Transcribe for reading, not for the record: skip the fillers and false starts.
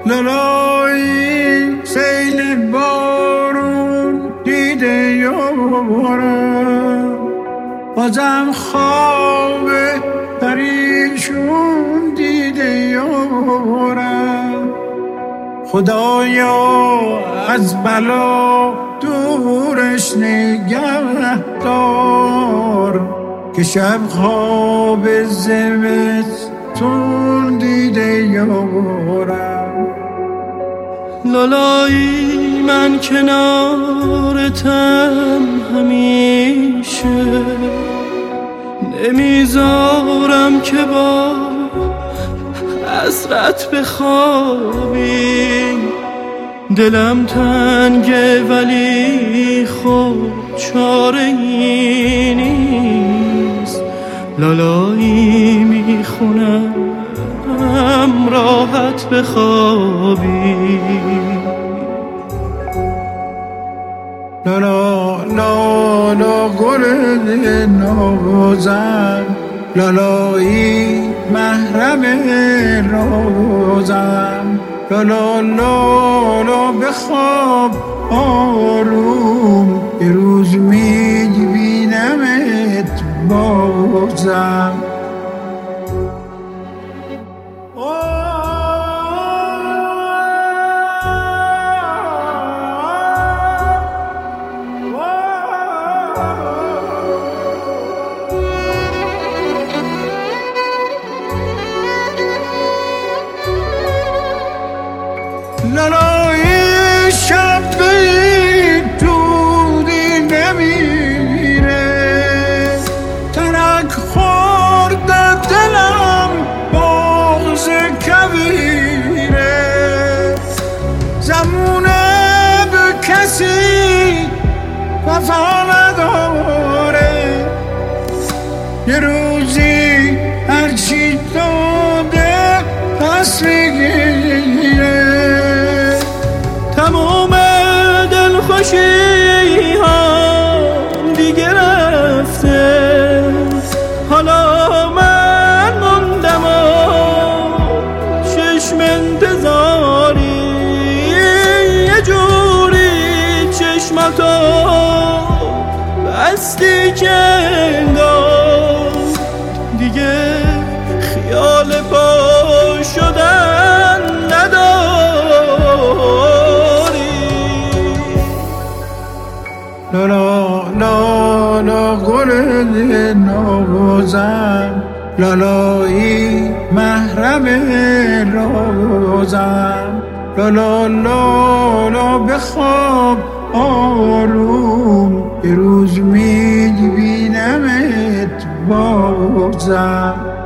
لالایی سیل بارون دیده یارم، بازم خواب پریشون دیده یارم. خدایا از بلا دورش نگه دار، که شب خواب زمستون دیده یارم. لالایی من کنارتم همیشه، نمیذارم که با حسرت بخوابی. دلم تنگه ولی خب چاره ای نیست، لالایی میخونم راحت بخوابی. لالا لالا گل نازم، لالایی محرم رازم. لالا لالا بخواب آروم، یه روز میبینمت بازم. لالایی شب دودی نمیره، ترک خورده دلم باغز کویره. زمونه به کسی وفا نداره، یه روزی هرچی داده پس میگیره. تمام دلخوشی ها دیگه رفته، حالا من موندم و چشم انتظاری. یه جوری چشماتو بستی که انگار دیگه خیال پا شدن نداری. لالا لالا گل نازم، لالایی محرم رازم. لالا لالا بخواب آروم، یه روز میبینمت بازم.